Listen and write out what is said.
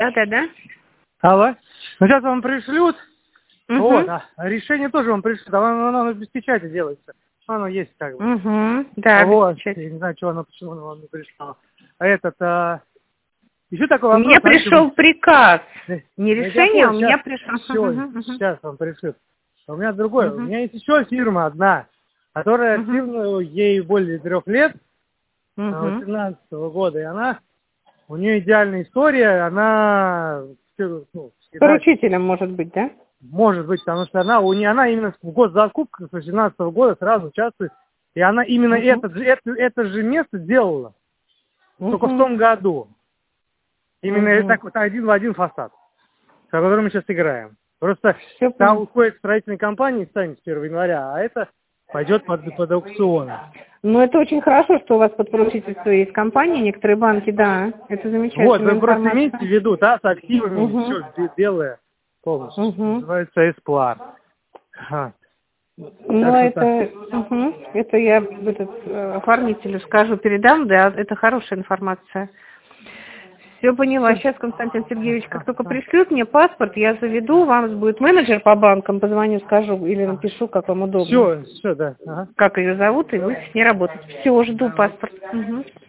Да. Алло. Ну, сейчас вам пришлют. Угу. Вот, а решение тоже вам пришлют. Оно без печати делается. Оно есть как бы. Угу. Да, Вот. без печати. Я не знаю, почему оно вам не пришло. А еще такой У вопрос. меня пришел приказ. Не решение, а у меня пришел. Сейчас вам пришлют. А у меня другое. У меня есть еще фирма одна, которая активна, ей более 3 лет, 13-го года, и у нее идеальная история, она... Поручителем может быть, да? Может быть, потому что она именно в год закупки с 18-го года сразу участвует, и она именно это же место делала, только в том году. Именно так вот один в один фасад, с которым мы сейчас играем. Просто там уходит строительная компания, станет с 1 января, а это пойдет под аукцион. Ну, это очень хорошо, что у вас под поручительство есть компания, некоторые банки, да, это замечательно. Вот, вы просто имейте в виду, да, с активами, все белое полностью, называется Эсплар. Ну, это я оформителю скажу, передам, да, это хорошая информация. Все поняла. Сейчас, Константин Сергеевич, как только пришлют мне паспорт, я заведу, вам будет менеджер по банкам, позвоню, скажу или напишу, как вам удобно. Все, да. Как ее зовут, и вы с ней работаете. Все, жду паспорт.